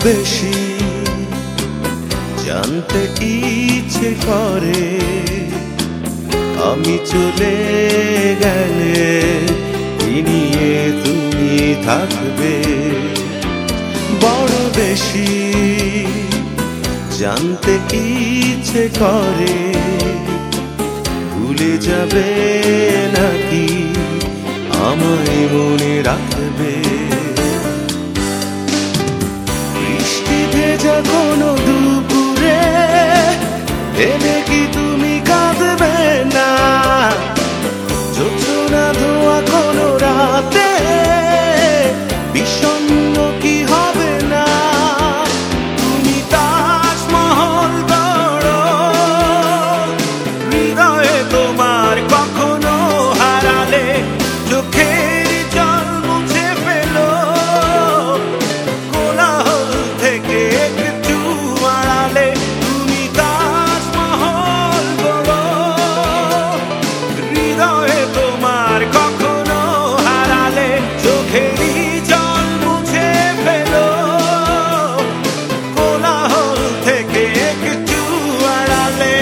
বেশি জানতে ইচ্ছে করে, আমি চলে গেলে কি নিয়ে তুমি থাকবে। বড় বেশি জানতে ইচ্ছে করে, ভুলে যাবে নাকি আমায় মনে রাখবে। বৃষ্টি ভেজা কোনো দুপুরে ভেবে কি তুমি কাঁদবে না? জোছনা ধোয়া কোনো রাতে বিষণ্ণ কি হবে না? তুমি তাজমহল গড়ো, হৃদয়ে তোমার কখনো হারালে চোখের জল মুছে ফেলো, কোলাহল থেকে একটু আড়ালে। তুমি তাজমহল গড়ো, হৃদয়ে তোমার কখনো হারালে চোখেরই জল মুছে ফেলো, কোলাহল থেকে একটু আড়ালে।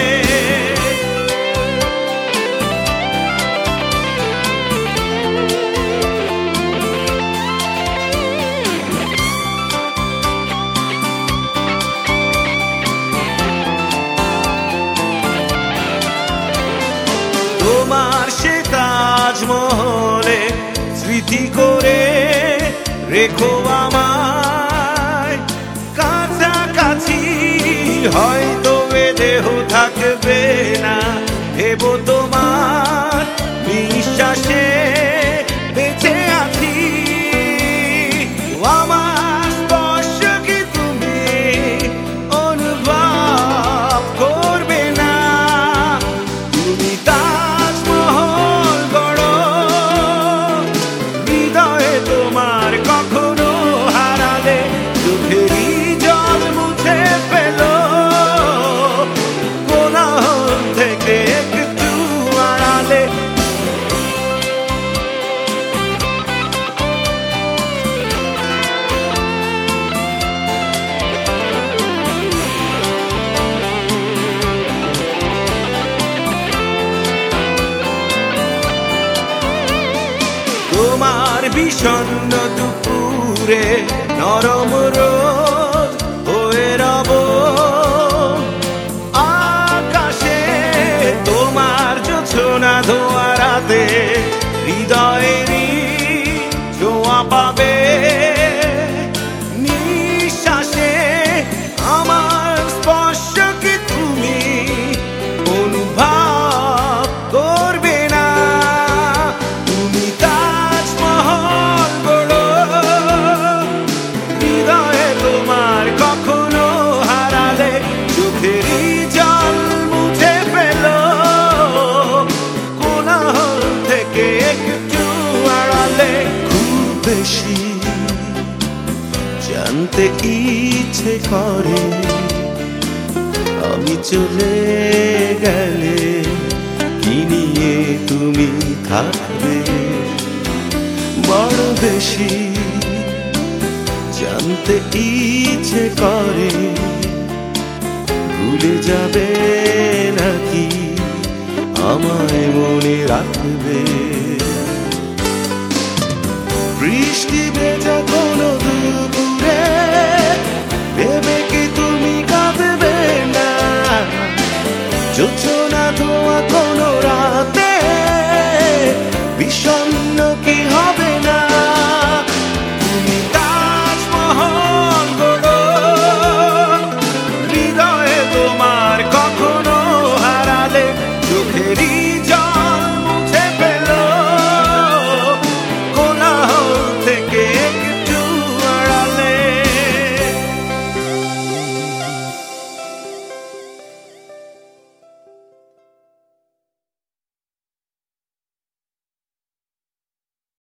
তোমার সে তাজমহলে স্মৃতি করে রেখো আমায় কাছাকাছি, হয়তো এ দেহ থাকবে না, ভেবো তোমার বিশ্বাসে বেঁচে আছি। আমার স্পর্শ কি তুমি অনুভব করবে না? তুমি তাজমহল গড়ো, হৃদয়ে তোমার কখনো হারালে চোখেরই জল মুছে ফেলো, কোলাহল থেকে একটু আড়ালে। তোমার বিষণ্ণ দুপুরে নরম রোদ হয়ে রব আকাশে, তোমার জোছনা ধোয়া রাতে হৃদয়েরই ছোঁয়া পাবে নিঃশ্বাসে। আমার স্পর্শ কি তুমি অনুভব করবে না? তুমি তাজমহল গড়ো, হৃদয়ে তোমার কখনো হারালে চোখেরই জল মুছে ফেলো, কোলাহল থেকে একটু আড়ালে। খুব বেশি জানতে ইচ্ছে করে, আমি চলে গেলে কি নিয়ে তুমি থাকবে। বড় বেশি জানতে ইচ্ছে করে, ভুলে যাবে নাকি আমায় মনে রাখবে। বৃষ্টি ভেজা কোনো দুপুরে ভেবে কি তুমি কাঁদবে না? জোছনা ধোয়া কোনো রাতে বিষণ্ণ কি হবে না? তুমি তাজমহল গড়ো, হৃদয়ে তোমার